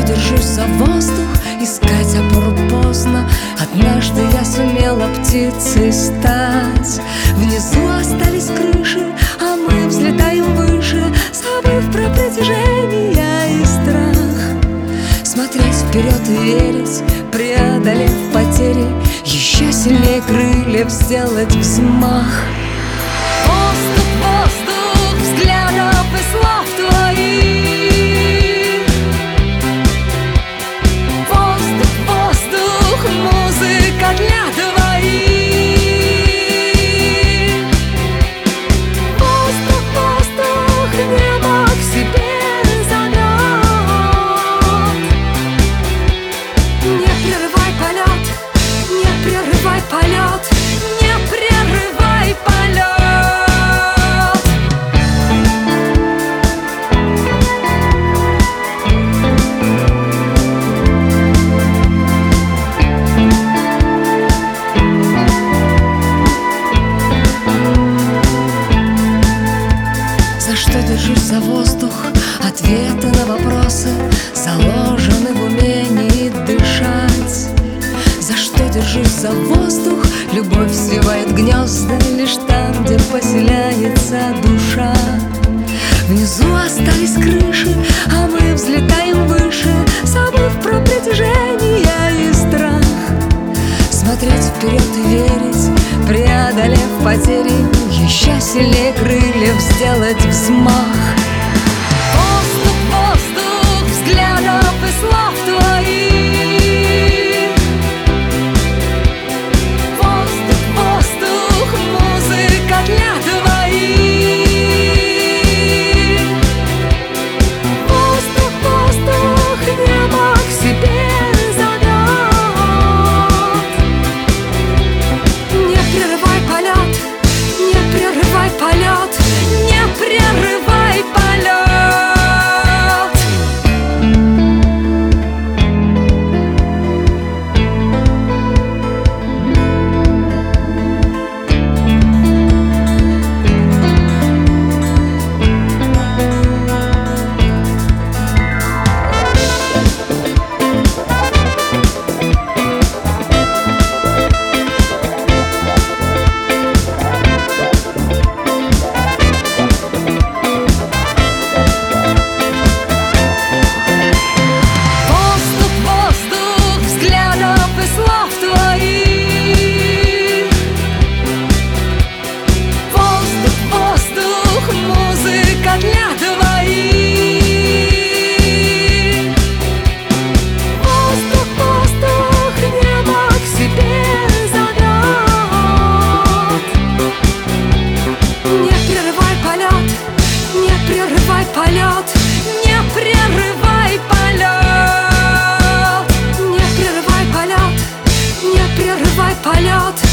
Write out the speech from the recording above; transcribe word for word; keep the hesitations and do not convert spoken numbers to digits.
держусь за воздух, искать опору поздно. Однажды я сумела птицей стать. Внизу остались крыши, а мы взлетаем выше, забыв про притяжение и страх. Смотреть вперед и верить, преодолев потери, еще сильнее крыльев сделать взмах. Воздух, воздух, взглядов и слов твоих. Воздух, воздух, музыка для двоих. Воздух, воздух, небо к себе зовет. Не прерывай полет, не прерывай полет, не прерывай полет. За что держусь за воздух? Ответы на вопросы заложены в умении дышать. За что держусь за воздух? Любовь свивает гнезда лишь там, где поселяется душа. Внизу остались крыши, а мы взлетаем выше, забыв про притяжение и страх. Смотреть вперед и верить, преодолев потери, еще сильнее крыльев сделать взмах. Воздух, воздух, взглядов и слов твоих. Воздух, воздух, музыка для двоих. Воздух, воздух, небо к себе зовет. Не прерывай полет, не прерывай полет, не прерывай полет. Воздух, воздух, взглядов и слов твоих. Воздух, воздух, музыка для двоих. Воздух, воздух, небо к себе зовет. Не прерывай полет, не прерывай полет, не прерывай полет. Не прерывай полет, не прерывай полет.